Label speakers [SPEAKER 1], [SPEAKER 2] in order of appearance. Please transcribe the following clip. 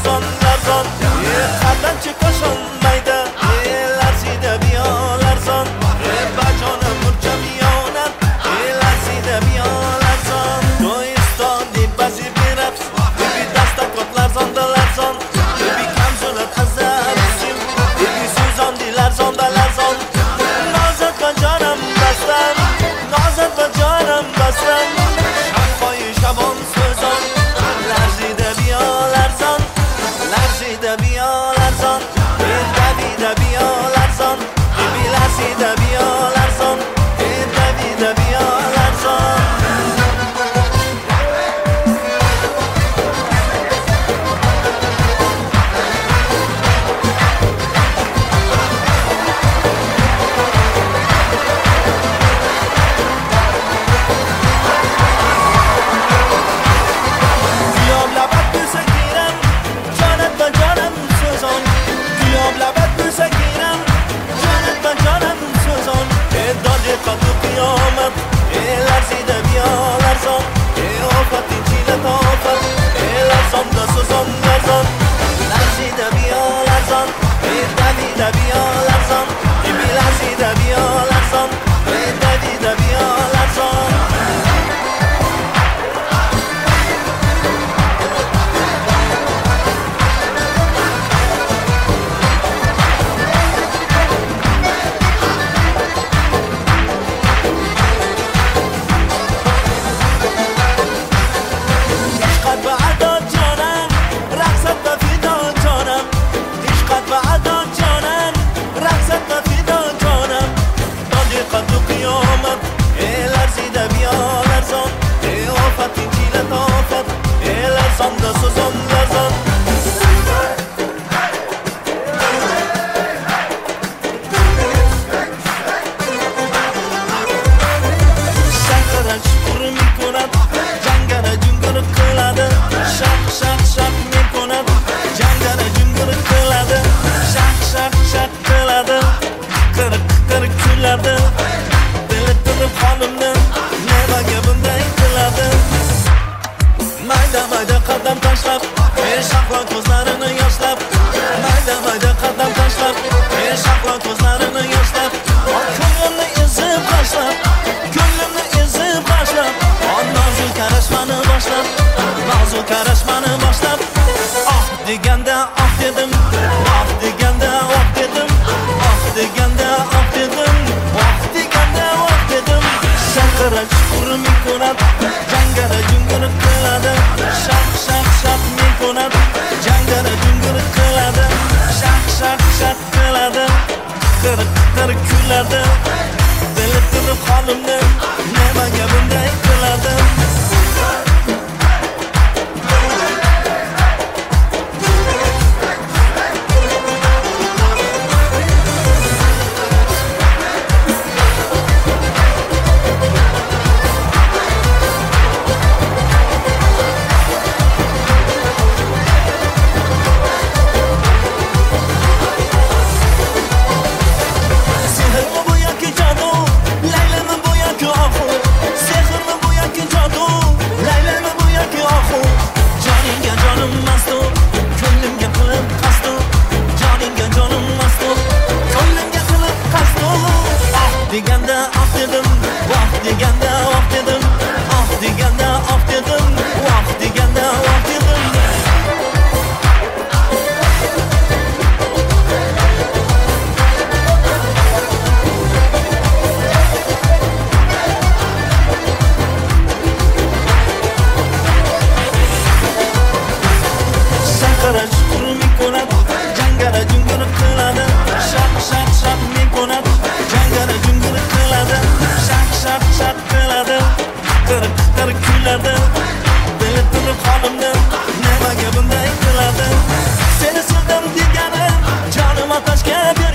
[SPEAKER 1] larzon larzon qadamchi qo'shilmaydi larzida biyo larzon bajona murcha biyonat larzida biyo larzon to'yston deb bazi berab bir dasta kot larzon da larzon bir kamzolat azab sim bir so'zon di larzon da larzon nozat va jonam bastam nozat va jonam bastam shamxoyi shabon so'zon larzida biyo larzon larzida biyo larzon davida biyo larzon larzida biyo larzon davida biyo larzon larzida biyo larzon ofat ichida tofat larzon da so'zon larzon larzida biyo larzon davida biyo larzon larzida biyo larzon davida biyo larzon mayda qadam tashlab shahlo ko'zlarini yoshlab mayda qadam tashlab shahlo ko'zlarini yoshlab ko'nglimni ezib tashlab ko'nglimni ezib tashlab nozik qarashmani boshlab nozik qarashmani boshlab oh deganda oh dedim oh deganda oh dedim oh deganda oh dedim oh deganda oh dedim shaqira chuqur mikonat jangara jungur qiladi shaq shaq shaq mikonat jangara jungur qiladi shaq shaq shaq qiladi qirq kuladi dili turib holimni nimaga bunday qiladi deganda oh dedim voh deganda oh dedim oh deganda oh dedim voh deganda oh dedim shaqara chuqur mikonat jangara jungur qiladi shaq shaq shaq mikonat jangara jungur qiladi shaq shaq shaq qiladi qirq kuladi dili turib holimni nimaga bunday qiladi seni sevdim degani jonim otashga